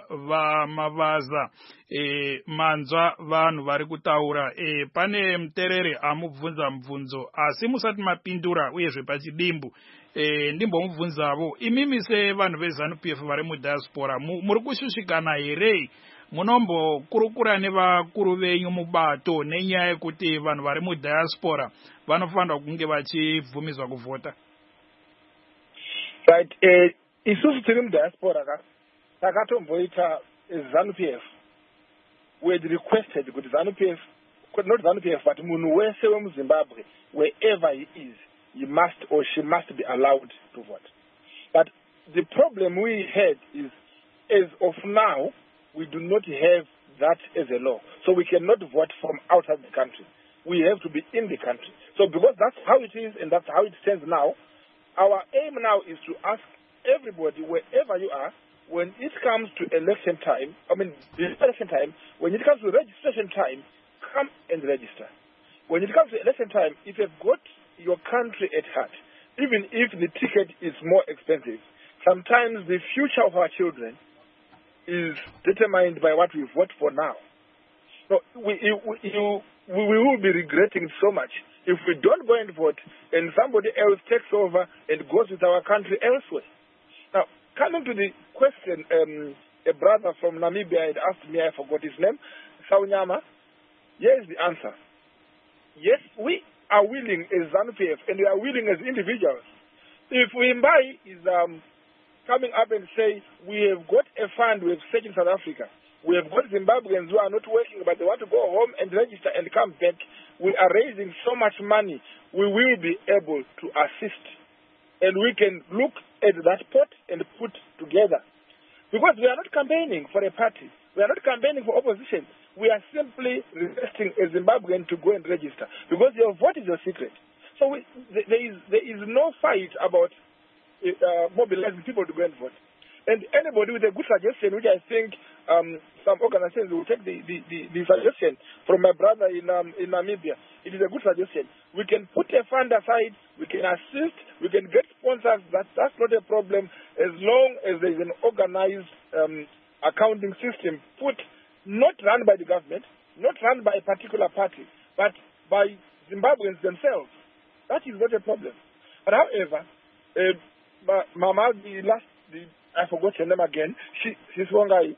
Mavaza, manzwa vanhu vari kutaura, pane mterere amubvunza mubvunzo, asi musati mapindura uyezve pachidimbu, ndimbomubvunzavo, imimi sevanhu veZANU-PF vari mudiaspora, muri kushushikana here? Munombokurukura nevakuru venyu mubato nenyaya yekuti vanhu vari mudiaspora vanofanira kunge vachibvumidzwa kuvhota? Right. Isusu tiri mudiaspora takatomboita ZANU-PF. We had requested kuti ZANU-PF, not ZANU-PF, but munhu wese wemuZimbabwe, wherever he is, he must or she must be allowed to vote. But the problem we had is, as of now, we do not have that as a law. So we cannot vote from outside the country. We have to be in the country. So because that's how it is and that's how it stands now, our aim now is to ask everybody, wherever you are, when it comes to election time, when it comes to registration time, come and register. When it comes to election time, if you've got your country at heart, even if the ticket is more expensive, sometimes the future of our children is determined by what we vote for now. So we will be regretting so much if we don't go and vote and somebody else takes over and goes with our country elsewhere. Now, coming to the question, a brother from Namibia had asked me, I forgot his name, Saunyama. Here is the answer. Yes, we are willing as ZANU-PF and we are willing as individuals. If Wimbai is coming up and say, we have got a fund we have set in South Africa, we have got Zimbabweans who are not working but they want to go home and register and come back, we are raising so much money, we will be able to assist. And we can look at that pot and put together. Because we are not campaigning for a party. We are not campaigning for opposition. We are simply requesting a Zimbabwean to go and register. Because your vote is your secret. So there is no fight about mobilizing people to go and vote. And anybody with a good suggestion, which I think some organizations will take the suggestion from my brother in Namibia. It is a good suggestion. We can put a fund aside, we can assist, we can get sponsors. That's not a problem as long as there is an organized accounting system not run by the government, not run by a particular party, but by Zimbabweans themselves. That is not a problem. But however, Mama, I forgot her name again. She's one guy.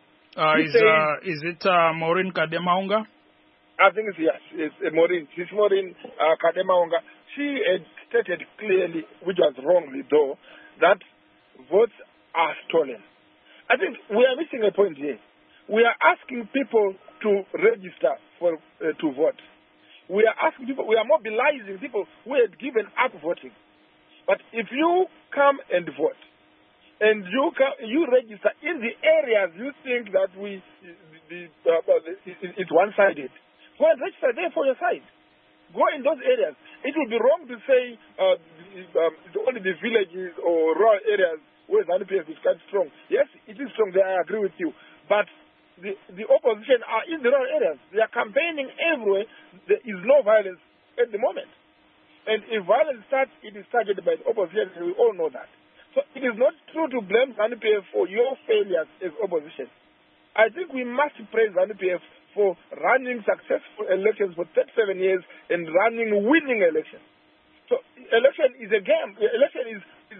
Is it Maureen Kademaunga? I think it's Maureen. She's Maureen Kademaunga. She had stated clearly, which was wrongly though, that votes are stolen. I think we are missing a point here. We are asking people to register to vote. We are asking people, we are mobilizing people who had given up voting. But if you come and vote, and you register in the areas you think that it's one-sided. Go and register there for your side. Go in those areas. It would be wrong to say only the villages or rural areas where ZANU-PF is quite strong. Yes, it is strong there, I agree with you. But the opposition are in the rural areas. They are campaigning everywhere. There is no violence at the moment. And if violence starts, it is targeted by the opposition, and we all know that. So it is not true to blame ZANU-PF for your failures as opposition. I think we must praise ZANU-PF for running successful elections for 37 years and running winning elections. So election is a game. Election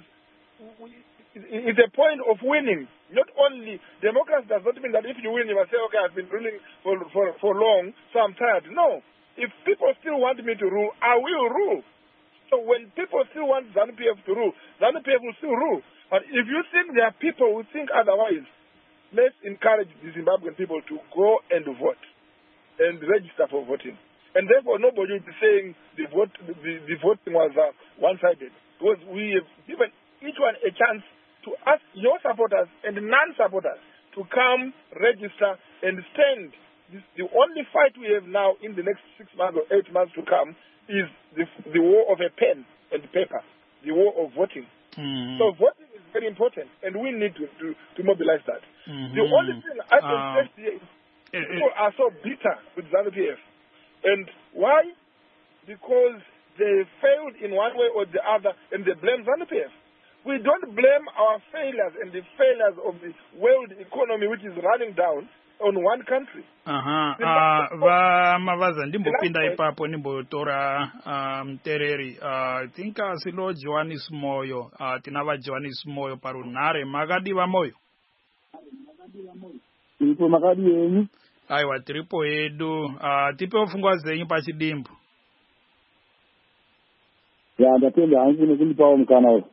is a point of winning. Not only democracy does not mean that if you win, you must say, okay, I've been ruling for long, so I'm tired. No. If people still want me to rule, I will rule. So when people still want ZANU-PF to rule, ZANU-PF will still rule. But if you think there are people who think otherwise, let's encourage the Zimbabwean people to go and vote and register for voting. And therefore, nobody will be saying the voting was one-sided. Because we have given each one a chance to ask your supporters and non-supporters to come, register, and stand. The only fight we have now in the next 6 months or 8 months to come is the war of a pen and paper, the war of voting. Mm-hmm. So voting is very important, and we need to mobilize that. Mm-hmm. The only thing I can say here is people are so bitter with ZANU-PF. And why? Because they failed in one way or the other, and they blame ZANU-PF. We don't blame our failures and the failures of the world economy, which is running down, on one country. Mavaza ndimbopinda ipapo nimbotora Tereri. I think asilo Johannes Moyo, tinava Johannes Moyo parunare magadiva moyo. Ipo magadi yenyu. Aiwa tripo edu tipe ufungwa zenyu pachidimbu. Ya ndatenda hangu nekundipawo mukana uyu.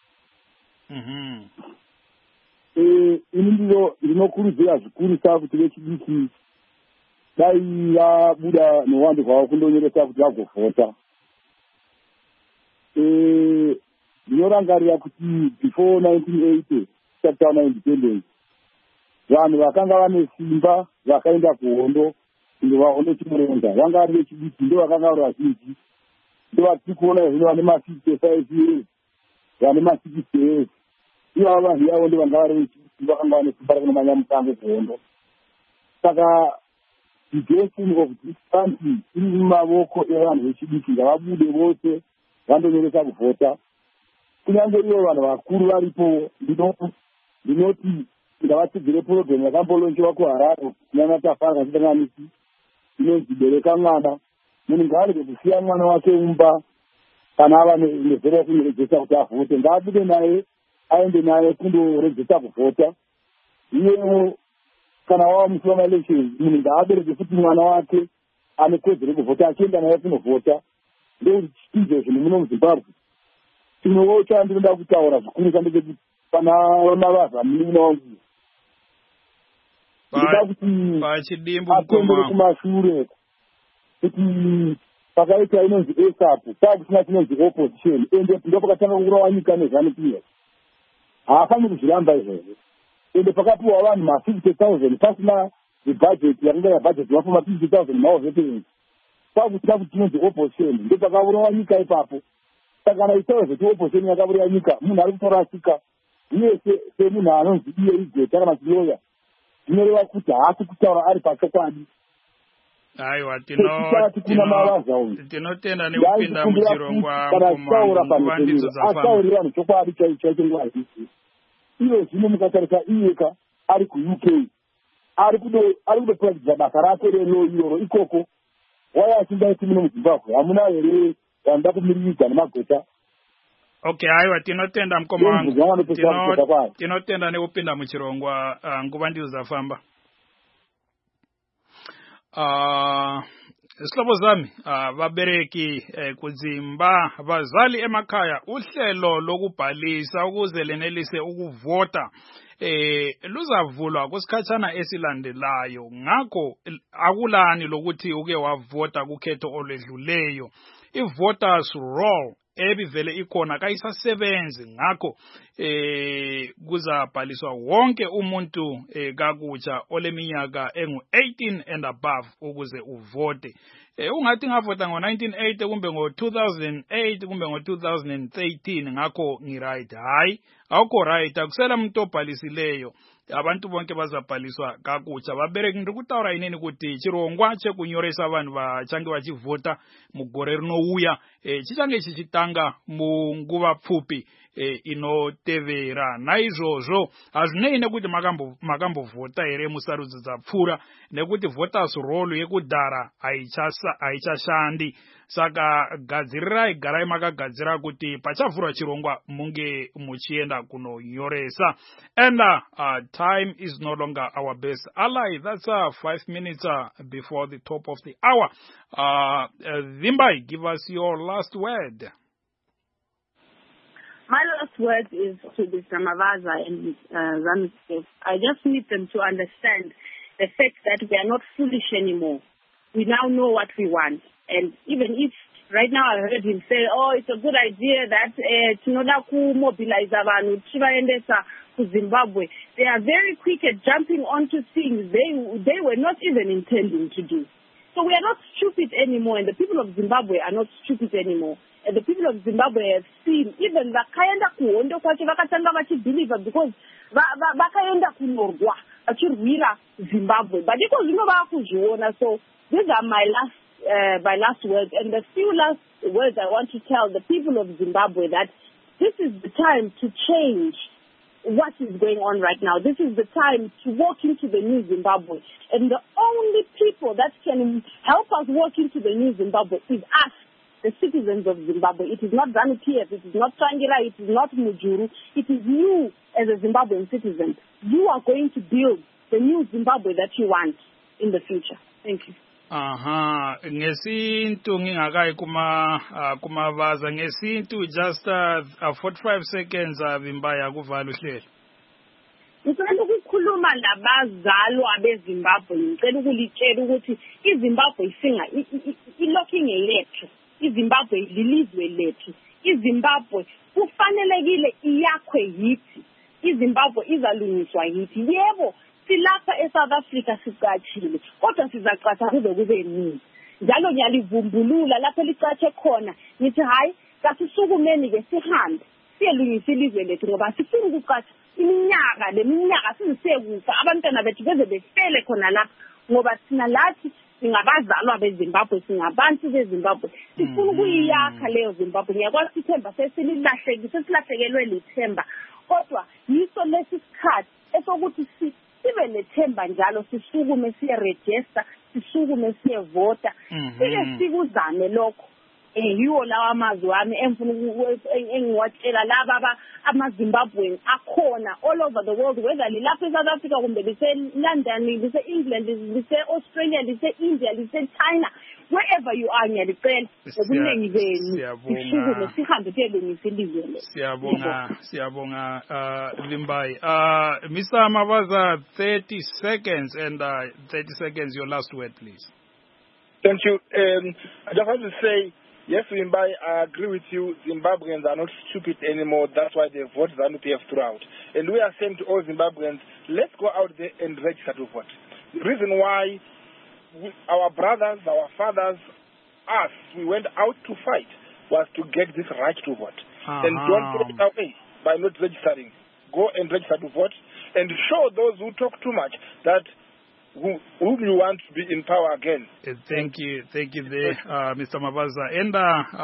Ini ndinokurudzira zvikuru kuti vechidiki dai vabuda newando kwavo kundonyoresa kuti vagovhota. Ndinorangarira kuti before 1980 tisati taona independence, vanhu vakanga vane simba vakaenda kuhondo kundovahondo chimurenza vanga vari vechidiki, ndo vakanga vari vazhinji. Ndo vatiri kuona zvino vane ma55 years, vane ma60 years. Ivo vanhu yavo ndo vanga vari vechidiki, vakanga vane simba rakunomanya mutango kuhondo. Saka the destiny of this country iri mumavoko evanhu vechidiki, ngavabude vose vandonyoresa kuvhota. Kunyange ivo vanhu vakuru varipo, ndinoti ngavatsidzire program yakambolonchewa kuHarare kunyanya Tafara kachidanganisi inonzi bereka mwana. Munhu ngaarege kusiya mwana wake mumba kana ava nezera yekunyorejesa kuti avhote. Ngaabude naye aende naye kundorejesa kuvhota. Iyewo kana wava musi wamaelections, munhu ngaabereke futi mwana wake ane kodzero yekuvhota achienda naye kunovhota. Ndokuti chitidzo zvinhu muno muZimbabwe. Chimwewo chandinoda kutaura zvikuru ndechekuti pana Mavaza munini wangu ndinoda kuti atendere kumashure kuti pakaita inonzi ASAP pakusina chinonzi opposition, ende ndo pakatanga kurawa nyika neZANU-PF. Haafaniri kuzviramba izvozvo. Ende pakapiwa vanhu ma50,000 pasina ibudget yakanga yabudget vafuma 50,000 maoveterans. Pakusina kuti chinonzi opposition, ndo pakavurawa nyika ipapo. Saka kana itaura kuti opposition yakavuraya nyika, munhu ari kutorasika. Iye semunhu anonzi iye igeta kana chiloya, zvinoreva kuti haasi kutaura ari pachokwadi. Aiwa, tinotenda nekupinda muchirongwa muvandidzo dzafamba. Ataurira vanhu chokwadi chaicho nguva zhinji. Iyo zvino mukatarisa iyeka ari kuUK, ari kudopractiza basa rake rero iroro ikoko. Waya asingaiti muno muZimbabwe, hamuna here vanoda kumiriridza nemagota. Okay, aiwa, tinotenda mukoma wangu. Tinotenda nekupinda muchirongwa nguva ndidzo dzafamba. Sihlobo zami, vabereki kudzimba, vazali emakhaya, uhlelo lokubhalisa ukuze lenelise ukuvota luzavulwa kusikhatshana esilandelayo. Ngakho akulani lokuthi uke wavota kukhetho olwedluleyo. I-voters roll ebivele ikhona kayisasebenzi ngakho kuzabhaliswa wonke umuntu kakutsha oleminyaka engu-18 and above ukuze uvote. Ungathi ngavota ngo-1980 kumbe ngo-2008 kumbe ngo-2013 ngakho ngiright. Hayi, awukho right, akusela umuntu obhalisileyo. Abantu bonke bazabhaliswa kakutsha. Babereki ndiri kutaura inini kuti chirongwa chekunyoresa vanhu vachange vachivhota mugore rinouya chichange chichitanga munguva pfupi inotevera. Naizvozvo hazvinei nekuti makambovhota here musarudzi dzapfuura, nekuti voters roll yekudhara haichashandi. Saka gadzirirai, garai makagadzira kuti pachavhurwa chirongwa munge muchienda kunonyoresa. And time is no longer our best ally. That's 5 minutes before the top of the hour. Vimbai, give us your last word. My last word is to Mr. Mavaza and ZANU-PF. I just need them to understand the fact that we are not foolish anymore. We now know what we want. And even if right now I heard him say, it's a good idea that tinoda kumobilize abantu tivaendesa to Zimbabwe, they are very quick at jumping onto things they were not even intending to do. So we are not stupid anymore, and the people of Zimbabwe are not stupid anymore. And the people of Zimbabwe have seen, even vakaenda kuhondo kwacho vakatanga vachibelieve because vakaenda kunorwa vachirwira Zimbabwe. But because vakuzviona, so these are my last words, and the few last words I want to tell the people of Zimbabwe that this is the time to change what is going on right now. This is the time to walk into the new Zimbabwe. And the only people that can help us walk into the new Zimbabwe is us, the citizens of Zimbabwe. It is not ZANU-PF, it is not Trangira, it is not Mujuru. It is you as a Zimbabwean citizen. You are going to build the new Zimbabwe that you want in the future. Thank you. Ngesintu ngingakai kumavaza ngesintu just 45 seconds Vimbaya kuvala uhlelo. Ngicela ukukhuluma labazalwa beZimbabwe, ngicela ukulitshela ukuthi iZimbabwe isinga ilokhu ingelethu. iZimbabwe lilizwe lethu. iZimbabwe kufanelekile iyakhwe yithi. iZimbabwe izalungiswa yithi. Yebo, silapha eSouth Africa sicatshile, kodwa sizacatha kuze kube nini. Njalo ngiyalivumbulula lapho licatshe khona, ngithi hayi, kasisukumeni ke sihambe siyelungisa ilizwe lethu ngoba sifuna ukucatha iminyaka sizisekufa abantwana bethu beze befele khona lapha ngoba thina lathi singabazalwa beZimbabwe, singabantu beZimbabwe, sifuna ukuyiyakha leyo Zimbabwe. Ngiyakwazi ithemba sesilahlekelwe lithemba, kodwa yiso lesi sikhathi esokuthi sibe nethemba njalo, sisukume siye-register, sisukume siyevota, sike sikuzame lokho. Yiwo lawa amazwi wami engiwatshela laba amaZimbabwean akhona all over the world, whether lilapha eSouth Africa kumbe lise-London, lise-England, lise-Australia, lise-India, lise-China, wherever you are, ngiyacela ngobuningi benu sisukume sihambe siyelungisa ilizwe lethu. Siyabonga Vimbai. Mr. Mavaza, 30 seconds, and 30 seconds, your last word, please. Thank you. I just want to say, yes, Vimbai, I agree with you. Zimbabweans are not stupid anymore. That's why they vote ZANU-PF throughout. And we are saying to all Zimbabweans, let's go out there and register to vote. The reason why our brothers, our fathers, us, we went out to fight was to get this right to vote. And don't throw it away by not registering. Go and register to vote and show those who talk too much that whom you want to be in power again. Thank you there, Mr. Mavaza. And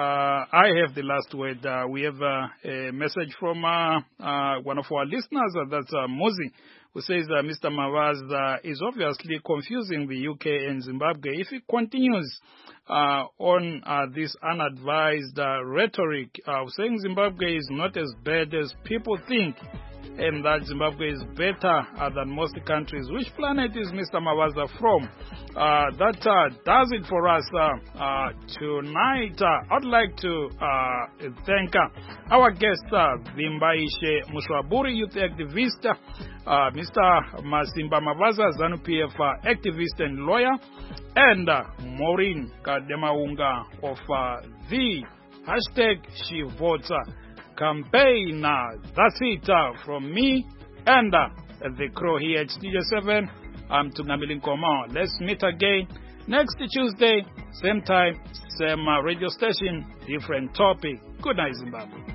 I have the last word. We have a message from one of our listeners, that's Mozi, who says Mr. Mavaza is obviously confusing the UK and Zimbabwe. If he continues on this unadvised rhetoric saying Zimbabwe is not as bad as people think, and that Zimbabwe is better than most countries. Which planet is Mr. Mavaza from? That does it for us tonight. I'd like to thank our guest, Vimbaishe Mushwaburi, youth activist, Mr. Masimba Mavaza, ZANU-PF activist and lawyer, and Maureen Kademaunga of the #SheVota campaign. That's it from me and the crew here at Studio 7. I'm Tungamili Nkomo. Let's meet again next Tuesday, same time, same radio station, different topic. Good night, Zimbabwe.